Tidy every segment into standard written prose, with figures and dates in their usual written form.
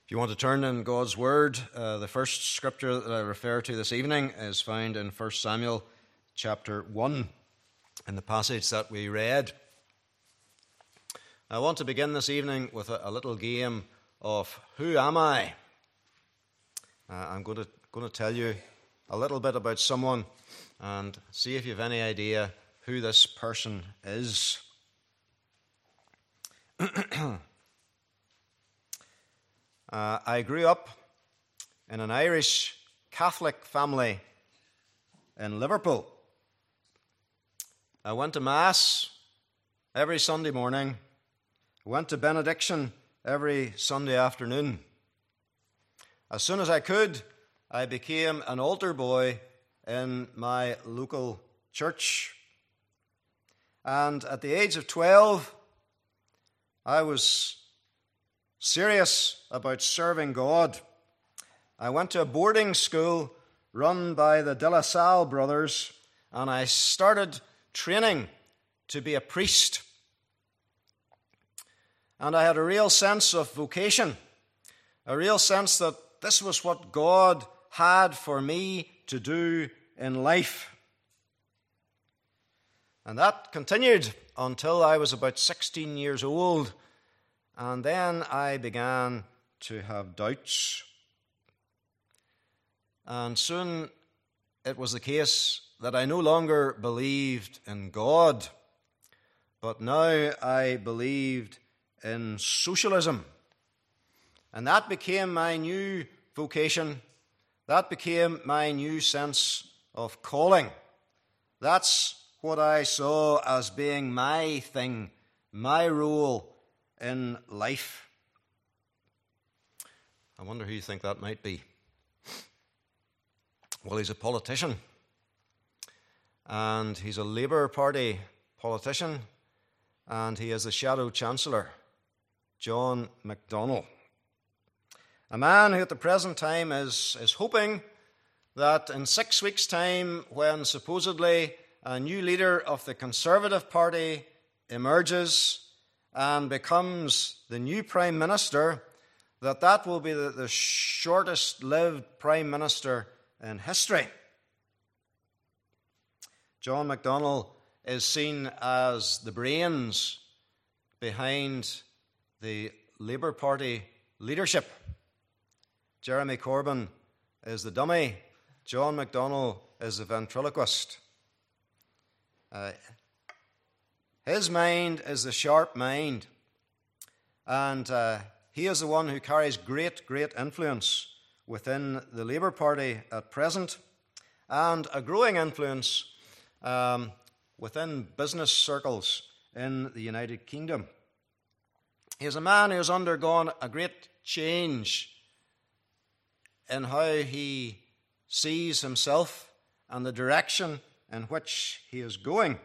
If you want to turn in God's Word, the first scripture that I refer to this evening is found in 1 Samuel chapter 1, in the passage that we read. I want to begin this evening with a little game of Who Am I? I'm going to tell you a little bit about someone and see if you have any idea who this person is. I grew up in an Irish Catholic family in Liverpool. I went to Mass every Sunday morning. I went to benediction every Sunday afternoon. As soon as I could, I became an altar boy in my local church. And at the age of 12, I was serious about serving God. I went to a boarding school run by the De La Salle brothers, and I started training to be a priest. And I had a real sense of vocation, a real sense that this was what God had for me to do in life. And that continued until I was about 16 years old. And then I began to have doubts. And soon it was the case that I no longer believed in God, but now I believed in socialism. And that became my new vocation. That became my new sense of calling. That's what I saw as being my thing, my role in life. I wonder who you think that might be. Well, he's a politician, and he's a Labour Party politician, and he is the Shadow Chancellor, John McDonnell. A man who at the present time is hoping that in 6 weeks' time, when supposedly a new leader of the Conservative Party emerges and becomes the new Prime Minister, that will be the shortest-lived Prime Minister in history. John McDonnell is seen as the brains behind the Labour Party leadership. Jeremy Corbyn is the dummy. John McDonnell is the ventriloquist. His mind is the sharp mind, and he is the one who carries great influence within the Labour Party at present, and a growing influence within business circles in the United Kingdom. He is a man who has undergone a great change in how he sees himself and the direction in which he is going.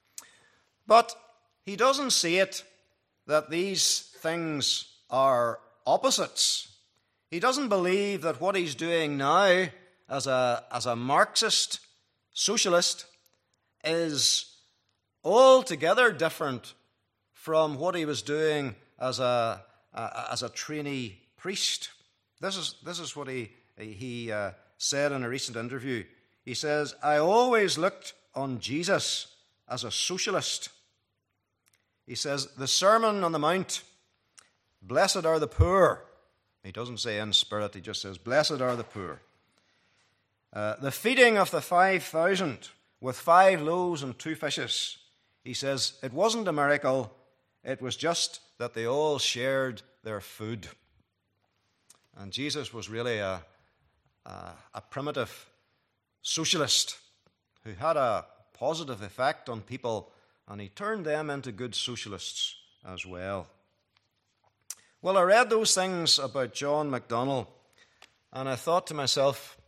But he doesn't see it that these things are opposites. He doesn't believe that what he's doing now as a Marxist socialist is altogether different from what he was doing as a trainee priest. This is what he said in a recent interview. He says, "I always looked on Jesus as a socialist." He says, "The Sermon on the Mount, blessed are the poor." He doesn't say in spirit, he just says, "Blessed are the poor." The feeding of the 5,000 with 5 loaves and 2 fishes. He says, it wasn't a miracle, it was just that they all shared their food. And Jesus was really a primitive socialist who had a positive effect on people, and he turned them into good socialists as well. Well, I read those things about John McDonnell, and I thought to myself,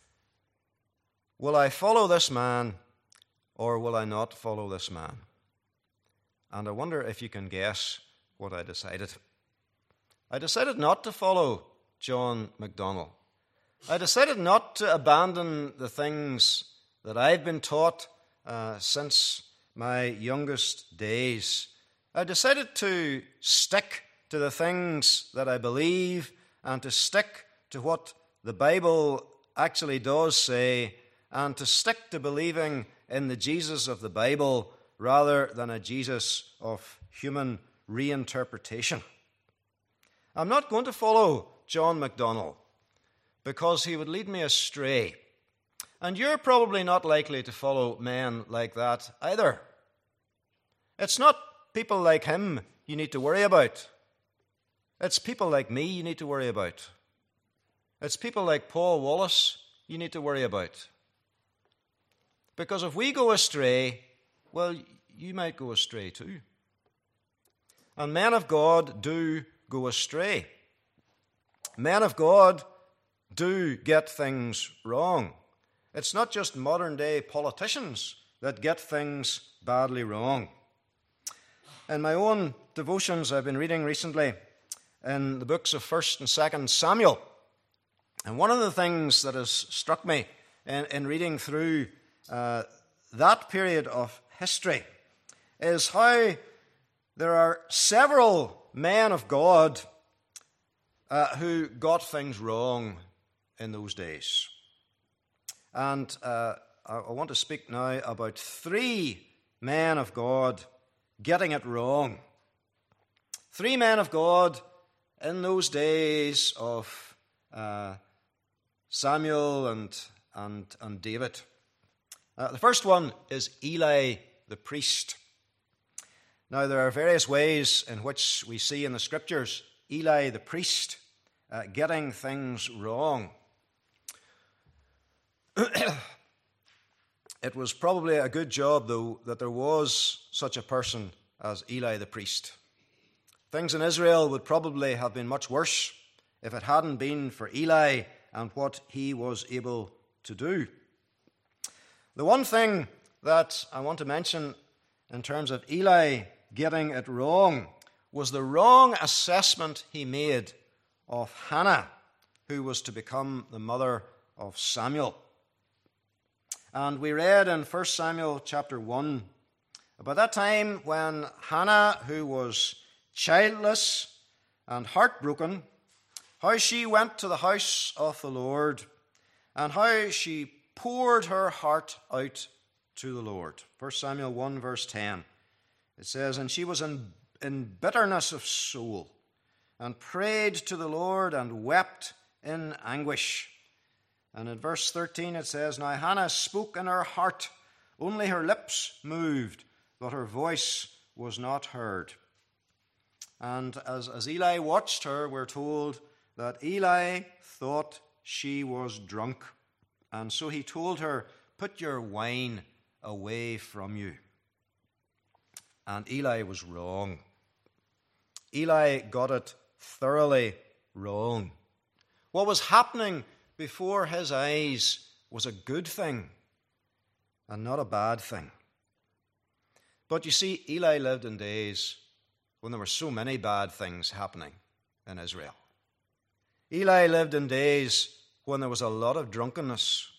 will I follow this man, or will I not follow this man? And I wonder if you can guess what I decided. I decided not to follow John McDonnell. I decided not to abandon the things that I've been taught since my youngest days. I decided to stick to the things that I believe and to stick to what the Bible actually does say, and to stick to believing in the Jesus of the Bible rather than a Jesus of human reinterpretation. I'm not going to follow John MacDonald because he would lead me astray. And you're probably not likely to follow men like that either. It's not people like him you need to worry about. It's people like me you need to worry about. It's people like Paul Wallace you need to worry about. Because if we go astray, well, you might go astray too. And men of God do go astray. Men of God do get things wrong. It's not just modern-day politicians that get things badly wrong. In my own devotions I've been reading recently in the books of 1st and 2nd Samuel, and one of the things that has struck me in reading through that period of history is how there are several men of God who got things wrong in those days. And I want to speak now about 3 men of God getting it wrong. 3 men of God in those days of Samuel and David. The first one is Eli the priest. Now, there are various ways in which we see in the Scriptures Eli the priest getting things wrong. It was probably a good job, though, that there was such a person as Eli the priest. Things in Israel would probably have been much worse if it hadn't been for Eli and what he was able to do. The one thing that I want to mention in terms of Eli getting it wrong was the wrong assessment he made of Hannah, who was to become the mother of Samuel. And we read in 1 Samuel chapter 1, about that time when Hannah, who was childless and heartbroken, how she went to the house of the Lord and how she poured her heart out to the Lord. 1 Samuel 1 verse 10. It says, "And she was in bitterness of soul, and prayed to the Lord, and wept in anguish." And in verse 13 it says, "Now Hannah spoke in her heart, only her lips moved, but her voice was not heard." And as Eli watched her, we're told that Eli thought she was drunk. And so he told her, "Put your wine away from you." And Eli was wrong. Eli got it thoroughly wrong. What was happening before his eyes was a good thing and not a bad thing. But you see, Eli lived in days when there were so many bad things happening in Israel. Eli lived in days when there was a lot of drunkenness.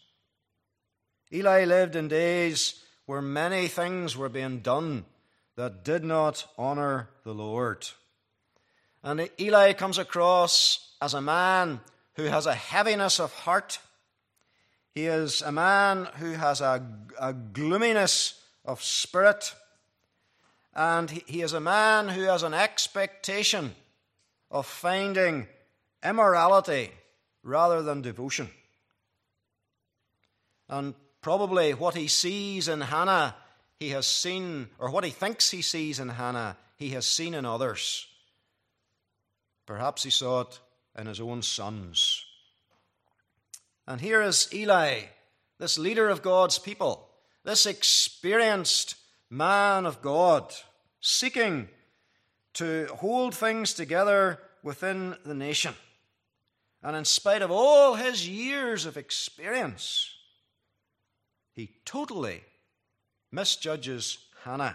Eli lived in days where many things were being done that did not honor the Lord. And Eli comes across as a man who has a heaviness of heart. He is a man who has a gloominess of spirit. And he is a man who has an expectation of finding immorality rather than devotion. And probably what he sees in Hannah, he has seen, or what he thinks he sees in Hannah, he has seen in others. Perhaps he saw it in his own sons. And here is Eli, this leader of God's people, this experienced man of God, seeking to hold things together within the nation. And in spite of all his years of experience, he totally misjudges Hannah.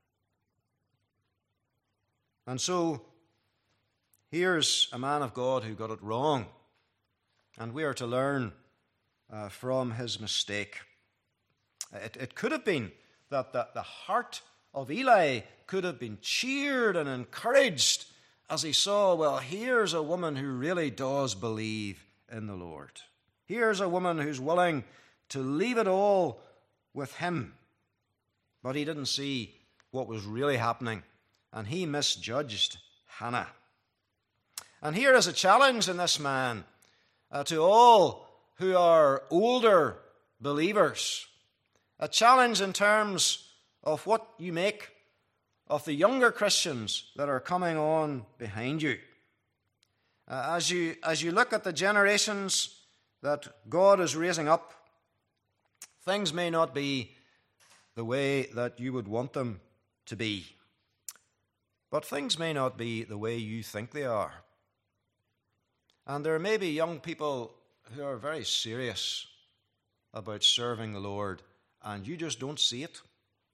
And so, here's a man of God who got it wrong. And we are to learn from his mistake. It could have been that the heart of Eli could have been cheered and encouraged as he saw, well, here's a woman who really does believe in the Lord. Here's a woman who's willing to leave it all with him. But he didn't see what was really happening, and he misjudged Hannah. And here is a challenge in this man to all who are older believers. A challenge in terms of what you make of the younger Christians that are coming on behind you. As you look at the generations that God is raising up, things may not be the way that you would want them to be. But things may not be the way you think they are. And there may be young people who are very serious about serving the Lord, and you just don't see it.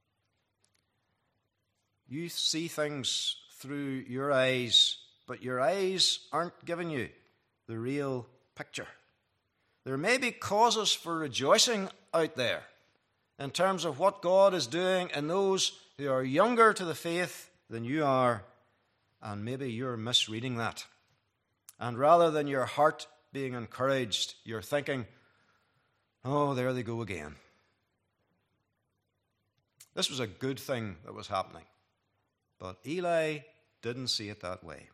You see things through your eyes, but your eyes aren't giving you the real picture. There may be causes for rejoicing out there in terms of what God is doing in those who are younger to the faith than you are, and maybe you're misreading that. And rather than your heart being encouraged, you're thinking, oh, there they go again. This was a good thing that was happening. But Eli didn't see it that way.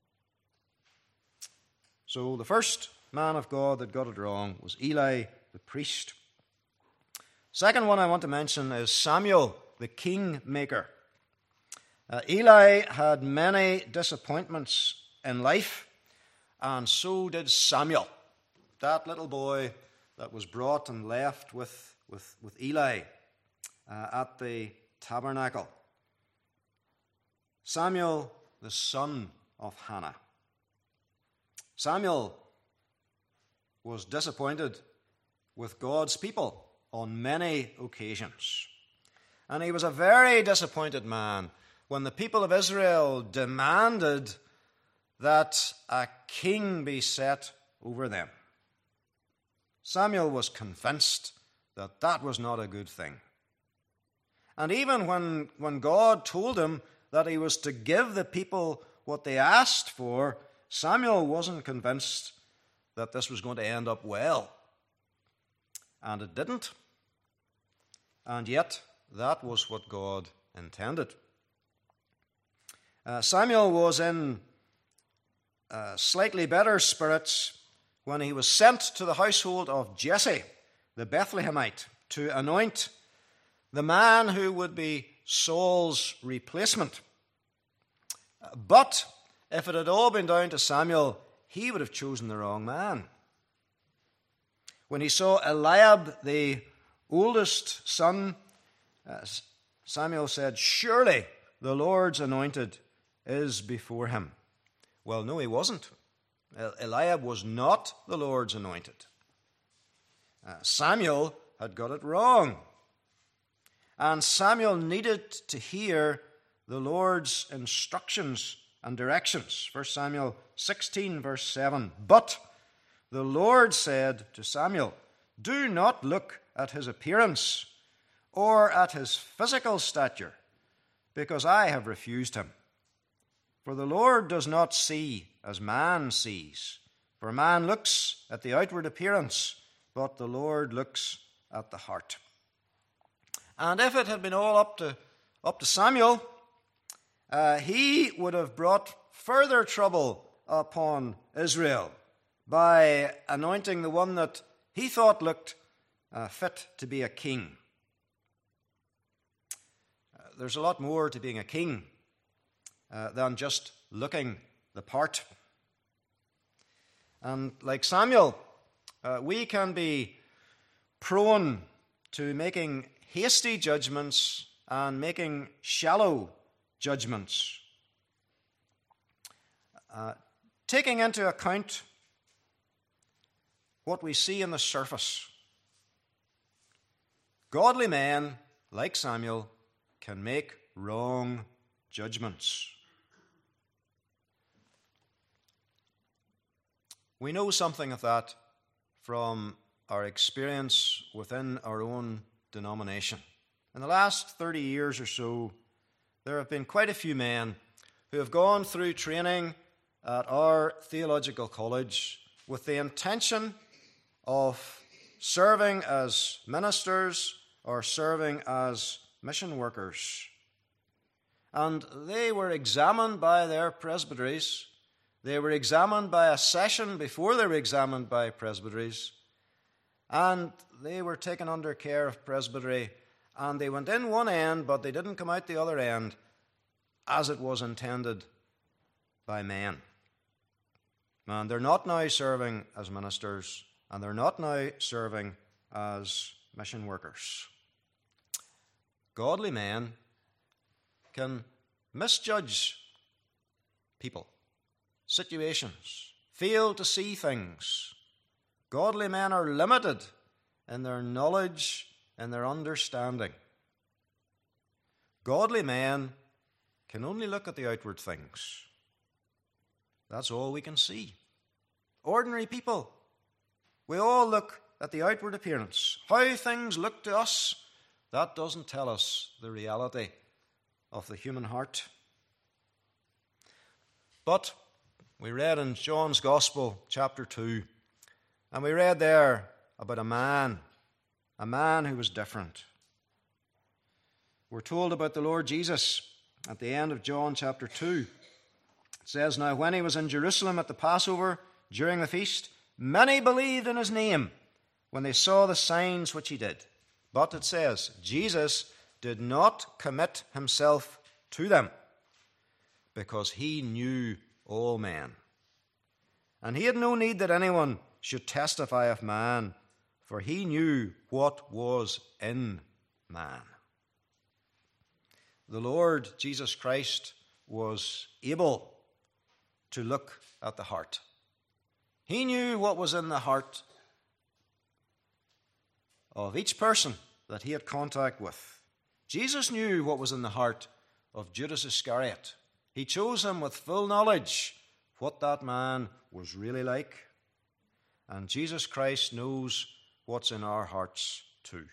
So the first man of God that got it wrong was Eli the priest. Second one I want to mention is Samuel the kingmaker. Eli had many disappointments in life, and so did Samuel, that little boy that was brought and left with Eli at the tabernacle. Samuel, the son of Hannah. Samuel was disappointed with God's people on many occasions. And he was a very disappointed man when the people of Israel demanded that a king be set over them. Samuel was convinced that that was not a good thing. And even when God told him that he was to give the people what they asked for, Samuel wasn't convinced that this was going to end up well. And it didn't. And yet, that was what God intended. Samuel was in slightly better spirits when he was sent to the household of Jesse, the Bethlehemite, to anoint the man who would be Saul's replacement. But if it had all been down to Samuel, he would have chosen the wrong man. When he saw Eliab, the oldest son, Samuel said, "Surely the Lord's anointed is before him." Well, no, he wasn't. Eliab was not the Lord's anointed. Samuel had got it wrong. And Samuel needed to hear the Lord's instructions and directions. 1 Samuel 16, verse 7. But the Lord said to Samuel, "Do not look at his appearance or at his physical stature, because I have refused him. For the Lord does not see as man sees. For man looks at the outward appearance, but the Lord looks at the heart." And if it had been all up to Samuel, he would have brought further trouble upon Israel by anointing the one that he thought looked fit to be a king. There's a lot more to being a king than just looking the part. And like Samuel, we can be prone to making hasty judgments and making shallow judgments. Taking into account what we see on the surface. Godly men, like Samuel, can make wrong judgments. We know something of that from our experience within our own denomination. In the last 30 years or so, there have been quite a few men who have gone through training at our theological college with the intention of serving as ministers or serving as mission workers. And they were examined by their presbyteries. They were examined by a session before they were examined by presbyteries. And they were taken under care of presbytery. And they went in one end, but they didn't come out the other end as it was intended by men. And they're not now serving as ministers, and they're not now serving as mission workers. Godly men can misjudge people, situations, fail to see things. Godly men are limited in their knowledge and their understanding. Godly men can only look at the outward things. That's all we can see. Ordinary people, we all look at the outward appearance. How things look to us, that doesn't tell us the reality of the human heart. But we read in John's Gospel, chapter 2, and we read there about a man who was different. We're told about the Lord Jesus at the end of John chapter 2. It says, "Now when he was in Jerusalem at the Passover during the feast, many believed in his name when they saw the signs which he did. But it says, Jesus did not commit himself to them because he knew all men. And he had no need that anyone should testify of man, for he knew what was in man." The Lord Jesus Christ was able to look at the heart. He knew what was in the heart of each person that he had contact with. Jesus knew what was in the heart of Judas Iscariot. He chose him with full knowledge what that man was really like. And Jesus Christ knows what's in our hearts too.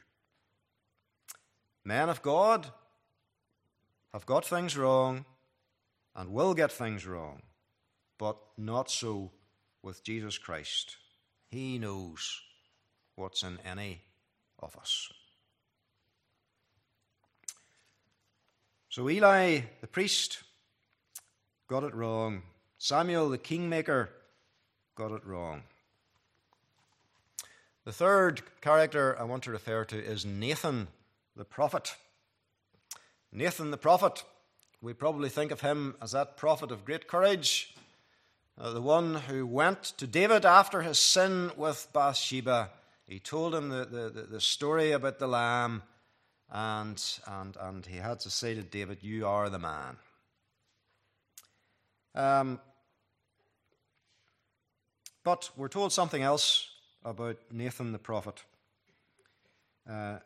Men of God have got things wrong and will get things wrong, but not so with Jesus Christ. He knows what's in any of us. So Eli, the priest, got it wrong. Samuel, the kingmaker, got it wrong. The third character I want to refer to is Nathan, the prophet. Nathan, the prophet. We probably think of him as that prophet of great courage, the one who went to David after his sin with Bathsheba. He told him the story about the lamb, and he had to say to David, "You are the man." But we're told something else about Nathan the prophet. The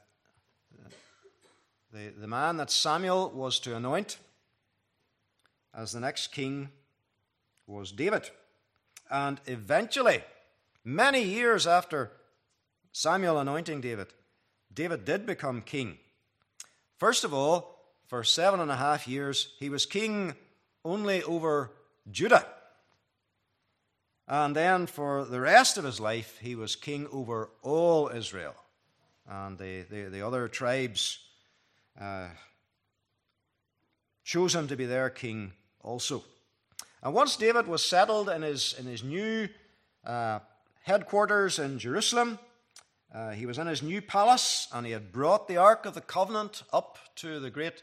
man that Samuel was to anoint as the next king was David. And eventually, many years after Samuel anointing David, David did become king. First of all, for 7.5 years, he was king only over Judah. And then for the rest of his life, he was king over all Israel. And the other tribes chose him to be their king also. And once David was settled in his new headquarters in Jerusalem, he was in his new palace, and he had brought the Ark of the Covenant up to the great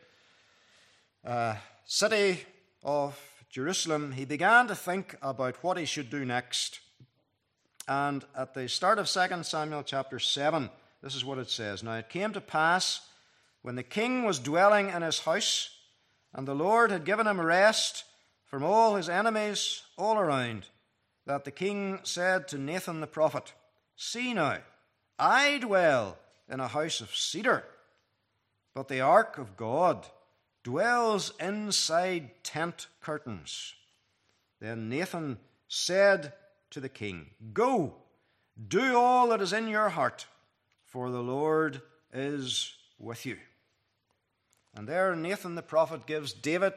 city of Jerusalem. He began to think about what he should do next. And at the start of 2 Samuel chapter 7, this is what it says. "Now it came to pass, when the king was dwelling in his house, and the Lord had given him rest from all his enemies all around, that the king said to Nathan the prophet, 'See now, I dwell in a house of cedar, but the ark of God dwells inside tent curtains.' Then Nathan said to the king, 'Go, do all that is in your heart, for the Lord is with you.'" And there Nathan the prophet gives David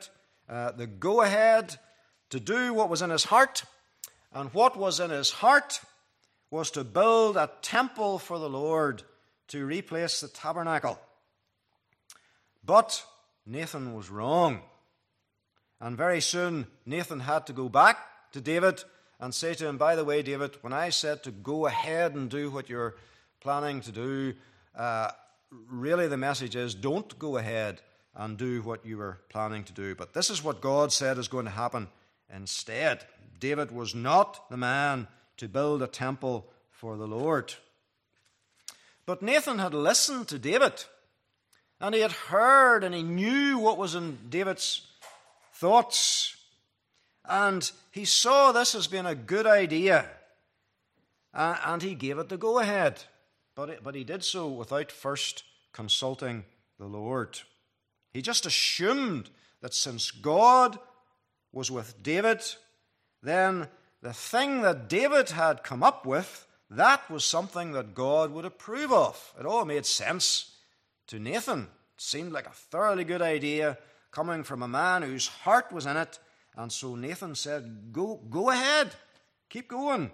the go-ahead to do what was in his heart. And what was in his heart was to build a temple for the Lord to replace the tabernacle. But Nathan was wrong. And very soon Nathan had to go back to David and say to him, by the way, David, when I said to go ahead and do what you're planning to do, really the message is don't go ahead and do what you were planning to do. But this is what God said is going to happen instead. David was not the man to build a temple for the Lord. But Nathan had listened to David, and he had heard and he knew what was in David's thoughts. And he saw this as being a good idea, and he gave it the go-ahead. But he did so without first consulting the Lord. He just assumed that since God was with David, then the thing that David had come up with, that was something that God would approve of. It all made sense to Nathan. It seemed like a thoroughly good idea coming from a man whose heart was in it. And so Nathan said, go ahead, keep going.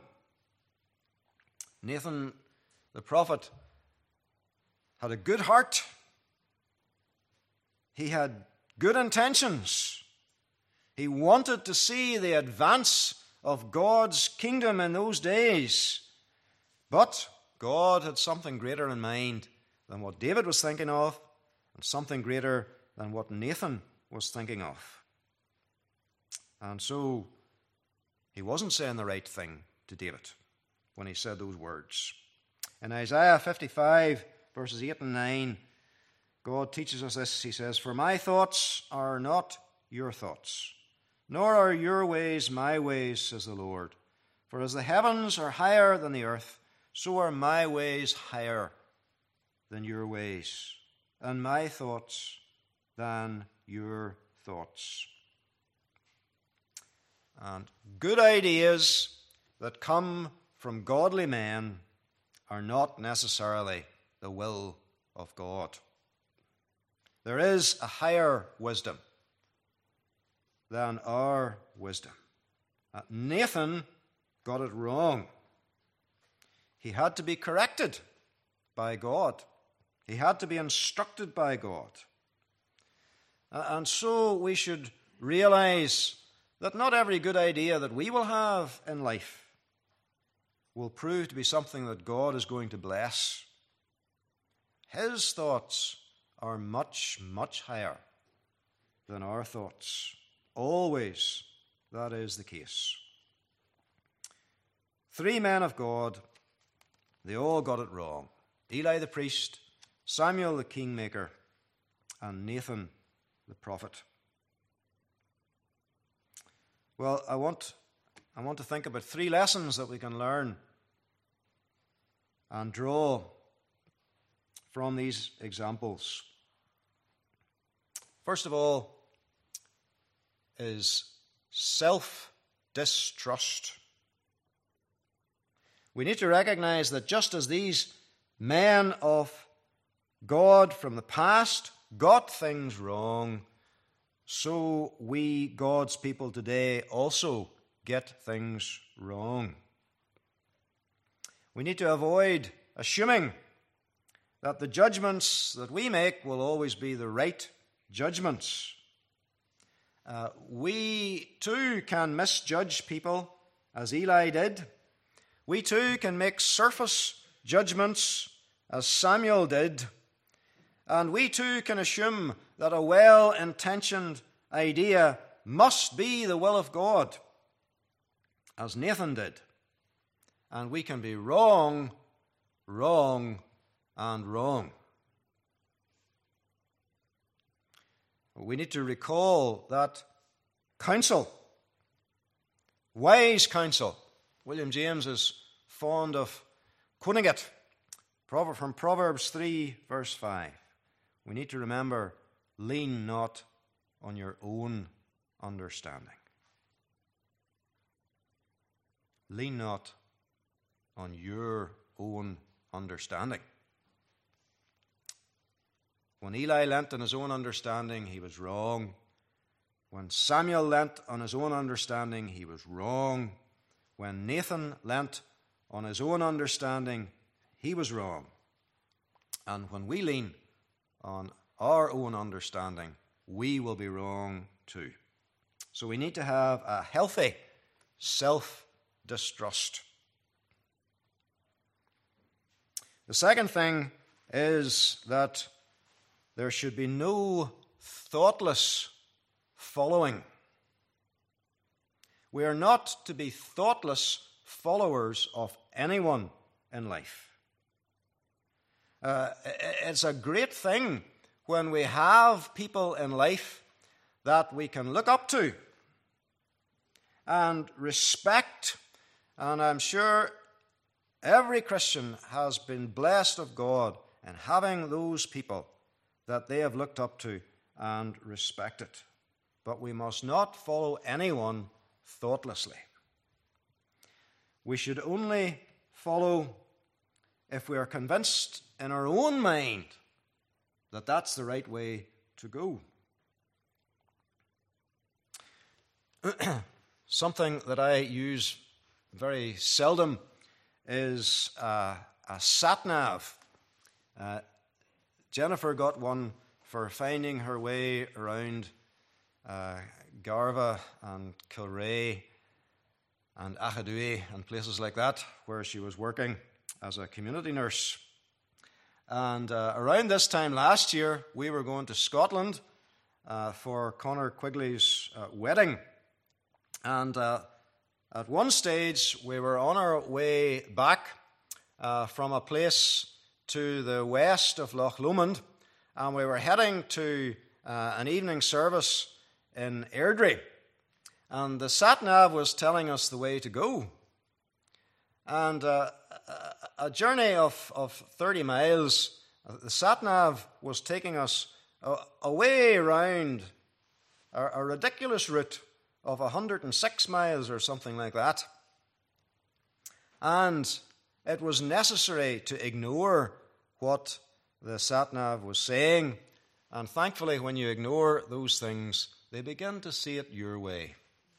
Nathan, the prophet, had a good heart. He had good intentions. He wanted to see the advance of God's kingdom in those days. But God had something greater in mind than what David was thinking of, and something greater than what Nathan was thinking of. And so he wasn't saying the right thing to David when he said those words. In Isaiah 55, verses 8 and 9, God teaches us this. He says, "For my thoughts are not your thoughts, nor are your ways my ways, says the Lord. For as the heavens are higher than the earth, so are my ways higher than your ways, and my thoughts than your thoughts." And good ideas that come from godly men are not necessarily the will of God. There is a higher wisdom than our wisdom. Nathan got it wrong. He had to be corrected by God. He had to be instructed by God. And so we should realize that not every good idea that we will have in life will prove to be something that God is going to bless. His thoughts are much, much higher than our thoughts. Always that is the case. 3 men of God, they all got it wrong. Eli the priest, Samuel the kingmaker, and Nathan the prophet. Well, I want to think about 3 lessons that we can learn and draw from these examples. First of all is self-distrust. We need to recognize that just as these men of God from the past got things wrong, so we, God's people today, also get things wrong. We need to avoid assuming that the judgments that we make will always be the right judgments. We too can misjudge people, as Eli did. We too can make surface judgments, as Samuel did. And we too can assume that a well-intentioned idea must be the will of God, as Nathan did. And we can be wrong, and wrong. We need to recall that counsel, wise counsel, William James is fond of quoting it from Proverbs 3, verse 5. We need to remember, lean not on your own understanding. Lean not on your own understanding. When Eli leant on his own understanding, he was wrong. When Samuel leant on his own understanding, he was wrong. When Nathan leant on his own understanding, he was wrong. And when we lean on our own understanding, we will be wrong too. So we need to have a healthy self-distrust. The second thing is that there should be no thoughtless following. We are not to be thoughtless followers of anyone in life. It's a great thing when we have people in life that we can look up to and respect. And I'm sure every Christian has been blessed of God in having those people that they have looked up to and respected. But we must not follow anyone thoughtlessly. We should only follow if we are convinced in our own mind that that's the right way to go. Something that I use very seldom is a sat-nav. Jennifer got one for finding her way around Garva and Kilrea and Achadue and places like that where she was working as a community nurse. And around this time last year, we were going to Scotland for Conor Quigley's wedding. And at one stage, we were on our way back from a place to the west of Loch Lomond, and we were heading to an evening service in Airdrie. And the sat-nav was telling us the way to go. And a journey of 30 miles, the sat-nav was taking us away around a ridiculous route of 106 miles or something like that. And it was necessary to ignore what the sat-nav was saying. And thankfully, when you ignore those things, they begin to see it your way.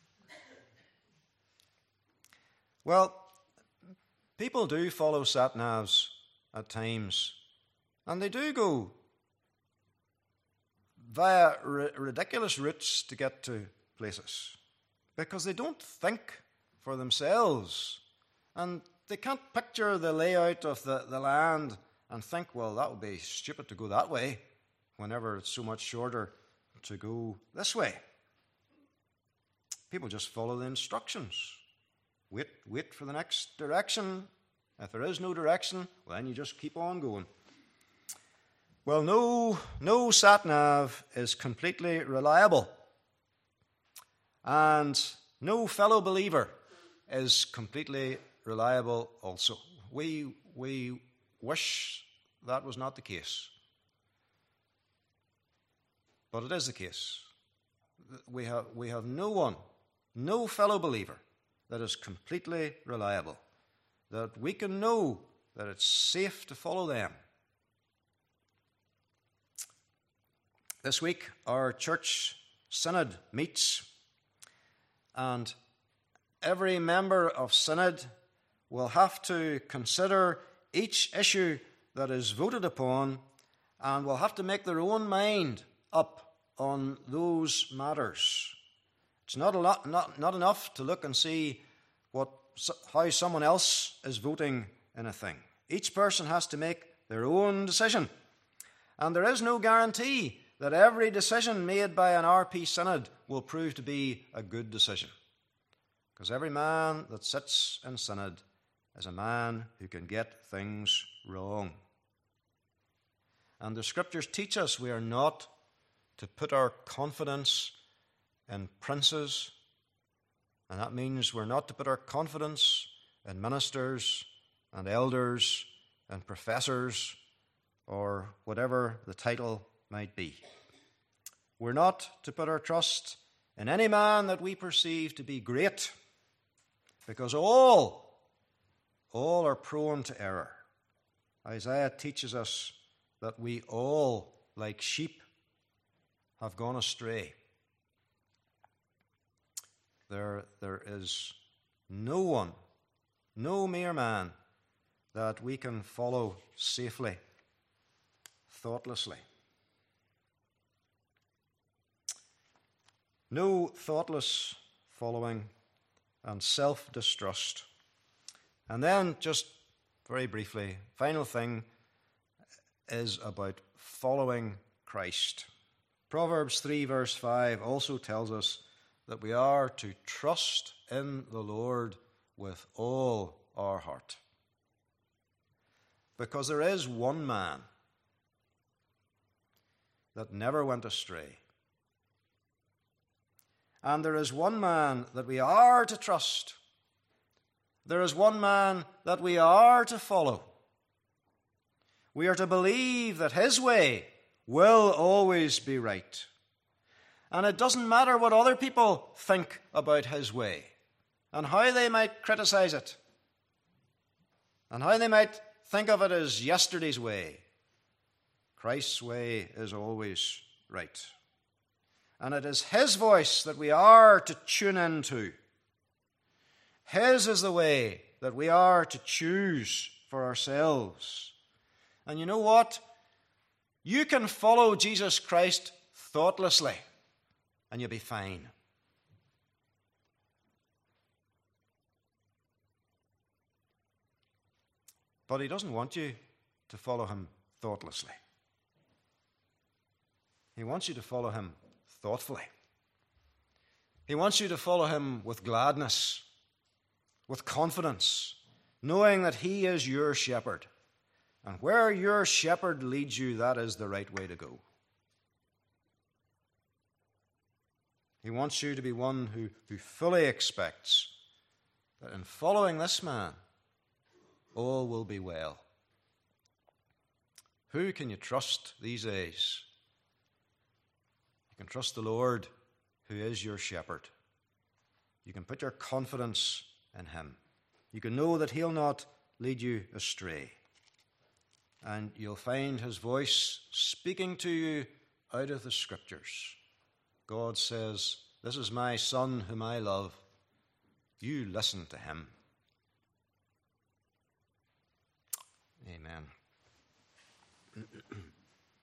Well, people do follow sat-navs at times, and they do go via ridiculous routes to get to places because they don't think for themselves, and they can't picture the layout of the land and think, well, that would be stupid to go that way whenever it's so much shorter to go this way. People just follow the instructions. Wait for the next direction. If there is no direction, well, then you just keep on going. Well, no sat-nav is completely reliable. And no fellow believer is completely reliable also. We wish that was not the case. But it is the case. We have no fellow believer that is completely reliable, that we can know that it's safe to follow them. This week, our church synod meets, and every member of synod will have to consider each issue that is voted upon and will have to make their own mind up on those matters. It's not enough to look and see how someone else is voting in a thing. Each person has to make their own decision. And there is no guarantee that every decision made by an RP synod will prove to be a good decision. Because every man that sits in synod is a man who can get things wrong. And the scriptures teach us we are not to put our confidence in princes, and that means we're not to put our confidence in ministers and elders and professors or whatever the title might be. We're not to put our trust in any man that we perceive to be great, because all are prone to error. Isaiah teaches us that we all, like sheep, have gone astray. there is no one, no mere man, that we can follow safely, thoughtlessly. No thoughtless following and self-distrust. And then, just very briefly, final thing is about following Christ. Proverbs 3 verse 5 also tells us that we are to trust in the Lord with all our heart. Because there is one man that never went astray. And there is one man that we are to trust. There is one man that we are to follow. We are to believe that his way will always be right. And it doesn't matter what other people think about his way and how they might criticize it and how they might think of it as yesterday's way. Christ's way is always right. And it is his voice that we are to tune into. His is the way that we are to choose for ourselves. And you know what? You can follow Jesus Christ thoughtlessly, and you'll be fine. But he doesn't want you to follow him thoughtlessly. He wants you to follow him thoughtfully. He wants you to follow him with gladness, with confidence, knowing that he is your shepherd. And where your shepherd leads you, that is the right way to go. He wants you to be one who fully expects that in following this man, all will be well. Who can you trust these days? You can trust the Lord, who is your shepherd. You can put your confidence in him. You can know that he'll not lead you astray. And you'll find his voice speaking to you out of the Scriptures. God says, "This is my Son whom I love. You listen to him." Amen.